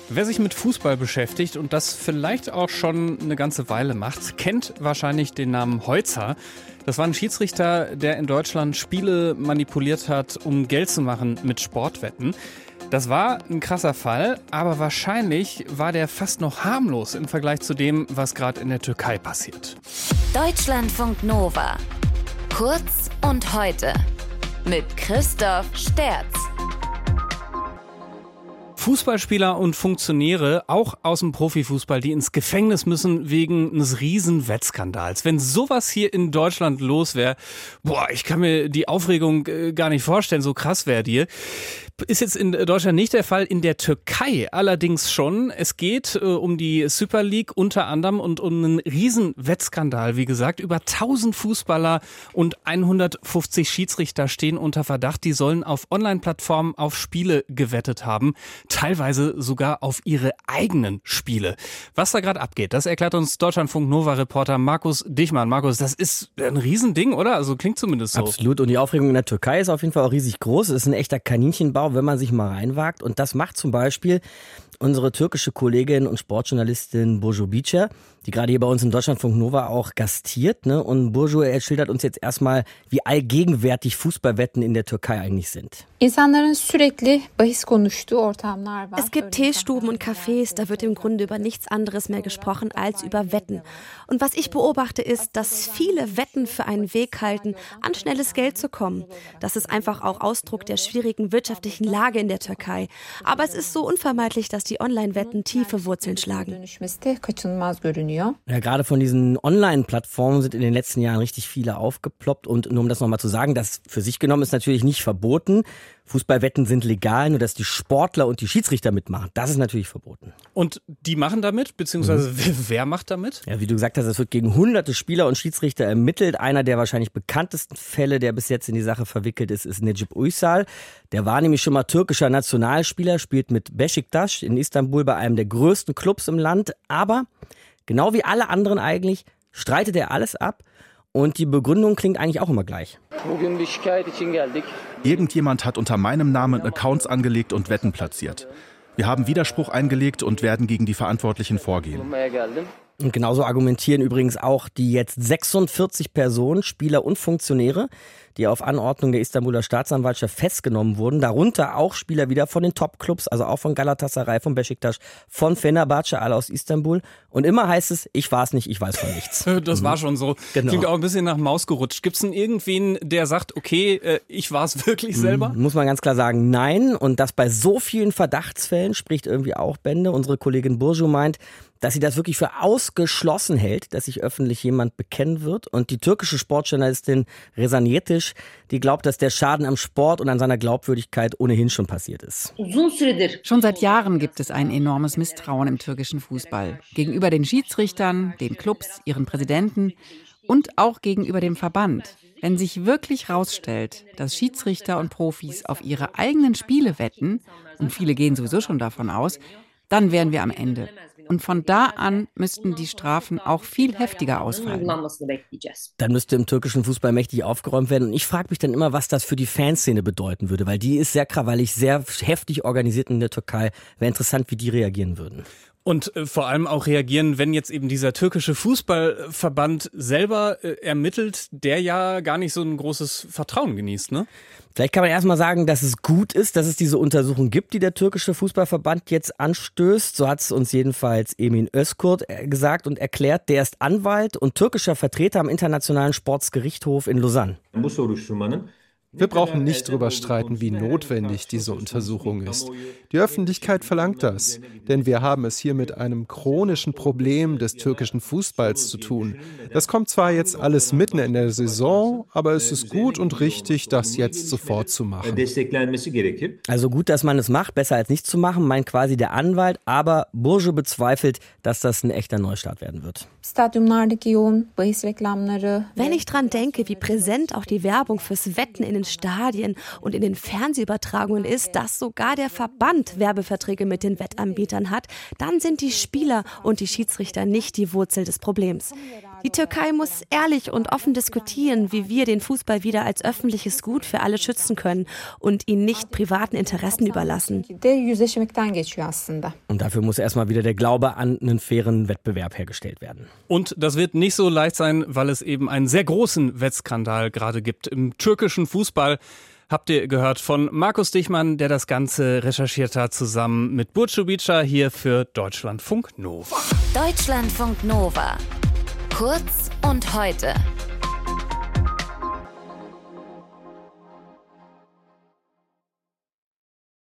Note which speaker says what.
Speaker 1: Wer sich mit Fußball beschäftigt und das vielleicht auch schon eine ganze Weile macht, kennt wahrscheinlich den Namen Heutzer. Das war ein Schiedsrichter, der in Deutschland Spiele manipuliert hat, um Geld zu machen mit Sportwetten. Das war ein krasser Fall, aber wahrscheinlich war der fast noch harmlos im Vergleich zu dem, was gerade in der Türkei passiert.
Speaker 2: Deutschlandfunk Nova. Kurz und heute. Mit Christoph Sterz.
Speaker 1: Fußballspieler und Funktionäre, auch aus dem Profifußball, die ins Gefängnis müssen wegen eines riesen Wettskandals. Wenn sowas hier in Deutschland los wäre, ich kann mir die Aufregung gar nicht vorstellen, so krass wäre die. Ist jetzt in Deutschland nicht der Fall, in der Türkei allerdings schon. Es geht um die Super League unter anderem und um einen riesen Wettskandal. Wie gesagt, über 1000 Fußballer und 150 Schiedsrichter stehen unter Verdacht. Die sollen auf Online-Plattformen auf Spiele gewettet haben, teilweise sogar auf ihre eigenen Spiele. Was da gerade abgeht, das erklärt uns Deutschlandfunk Nova-Reporter Markus Dichmann. Markus, das ist ein Riesending, oder? Also klingt zumindest so.
Speaker 3: Absolut. Und die Aufregung in der Türkei ist auf jeden Fall auch riesig groß. Es ist ein echter Kaninchenbau, wenn man sich mal reinwagt. Und das macht zum Beispiel unsere türkische Kollegin und Sportjournalistin Burcu Biçer, die gerade hier bei uns in Deutschlandfunk Nova auch gastiert. Und Burcu schildert uns jetzt erstmal, wie allgegenwärtig Fußballwetten in der Türkei eigentlich sind.
Speaker 4: Es gibt Teestuben und Cafés, da wird im Grunde über nichts anderes mehr gesprochen als über Wetten. Und was ich beobachte ist, dass viele Wetten für einen Weg halten, an schnelles Geld zu kommen. Das ist einfach auch Ausdruck der schwierigen wirtschaftlichen Lage in der Türkei. Aber es ist so unvermeidlich, dass die Online-Wetten tiefe Wurzeln schlagen.
Speaker 3: Ja, gerade von diesen Online-Plattformen sind in den letzten Jahren richtig viele aufgeploppt. Und nur um das nochmal zu sagen, das für sich genommen ist natürlich nicht verboten. Fußballwetten sind legal, nur dass die Sportler und die Schiedsrichter mitmachen. Das ist natürlich verboten.
Speaker 1: Und die machen damit, beziehungsweise wer macht damit?
Speaker 3: Ja, wie du gesagt hast, es wird gegen hunderte Spieler und Schiedsrichter ermittelt. Einer der wahrscheinlich bekanntesten Fälle, der bis jetzt in die Sache verwickelt ist Necip Uysal. Der war nämlich schon mal türkischer Nationalspieler, spielt mit Beşiktaş in Istanbul bei einem der größten Clubs im Land. Aber genau wie alle anderen eigentlich streitet er alles ab. Und die Begründung klingt eigentlich auch immer gleich.
Speaker 5: Irgendjemand hat unter meinem Namen Accounts angelegt und Wetten platziert. Wir haben Widerspruch eingelegt und werden gegen die Verantwortlichen vorgehen.
Speaker 3: Und genauso argumentieren übrigens auch die jetzt 46 Personen, Spieler und Funktionäre, die auf Anordnung der Istanbuler Staatsanwaltschaft festgenommen wurden. Darunter auch Spieler wieder von den Top-Clubs, also auch von Galatasaray, von Beşiktaş, von Fenerbahçe, alle aus Istanbul. Und immer heißt es, ich war es nicht, ich weiß von nichts.
Speaker 1: Das war schon so.
Speaker 3: Genau.
Speaker 1: Klingt auch ein bisschen nach Maus gerutscht. Gibt es denn irgendwen, der sagt, okay, ich war es wirklich selber?
Speaker 3: Muss man ganz klar sagen, nein. Und das bei so vielen Verdachtsfällen spricht irgendwie auch Bände. Unsere Kollegin Burcu meint, dass sie das wirklich für ausgeschlossen hält, dass sich öffentlich jemand bekennen wird. Und die türkische Sportjournalistin Rezan Yetiş, die glaubt, dass der Schaden am Sport und an seiner Glaubwürdigkeit ohnehin schon passiert ist.
Speaker 6: Schon seit Jahren gibt es ein enormes Misstrauen im türkischen Fußball. Gegenüber den Schiedsrichtern, den Clubs, ihren Präsidenten und auch gegenüber dem Verband. Wenn sich wirklich herausstellt, dass Schiedsrichter und Profis auf ihre eigenen Spiele wetten, und viele gehen sowieso schon davon aus, dann wären wir am Ende. Und von da an müssten die Strafen auch viel heftiger ausfallen.
Speaker 3: Dann müsste im türkischen Fußball mächtig aufgeräumt werden. Und ich frage mich dann immer, was das für die Fanszene bedeuten würde, weil die ist sehr krawallig, sehr heftig organisiert in der Türkei. Wäre interessant, wie die reagieren würden.
Speaker 1: Und vor allem auch reagieren, wenn jetzt eben dieser türkische Fußballverband selber ermittelt, der ja gar nicht so ein großes Vertrauen genießt, ne?
Speaker 3: Vielleicht kann man erstmal sagen, dass es gut ist, dass es diese Untersuchung gibt, die der türkische Fußballverband jetzt anstößt. So hat es uns jedenfalls Emin Özkurt gesagt und erklärt. Der ist Anwalt und türkischer Vertreter am Internationalen Sportsgerichtshof in Lausanne.
Speaker 7: Wir brauchen nicht drüber streiten, wie notwendig diese Untersuchung ist. Die Öffentlichkeit verlangt das, denn wir haben es hier mit einem chronischen Problem des türkischen Fußballs zu tun. Das kommt zwar jetzt alles mitten in der Saison, aber es ist gut und richtig, das jetzt sofort zu machen.
Speaker 3: Also gut, dass man es macht, besser als nicht zu machen, meint quasi der Anwalt, aber Burcu bezweifelt, dass das ein echter Neustart werden wird.
Speaker 4: Wenn ich dran denke, wie präsent auch die Werbung fürs Wetten in den Stadien und in den Fernsehübertragungen ist, dass sogar der Verband Werbeverträge mit den Wettanbietern hat, dann sind die Spieler und die Schiedsrichter nicht die Wurzel des Problems. Die Türkei muss ehrlich und offen diskutieren, wie wir den Fußball wieder als öffentliches Gut für alle schützen können und ihn nicht privaten Interessen überlassen.
Speaker 3: Und dafür muss erstmal wieder der Glaube an einen fairen Wettbewerb hergestellt werden.
Speaker 1: Und das wird nicht so leicht sein, weil es eben einen sehr großen Wettskandal gerade gibt im türkischen Fußball. Habt ihr gehört von Markus Dichmann, der das Ganze recherchiert hat, zusammen mit Burcu Bica hier für Deutschlandfunk Nova.
Speaker 2: Deutschlandfunk Nova. Kurz und heute.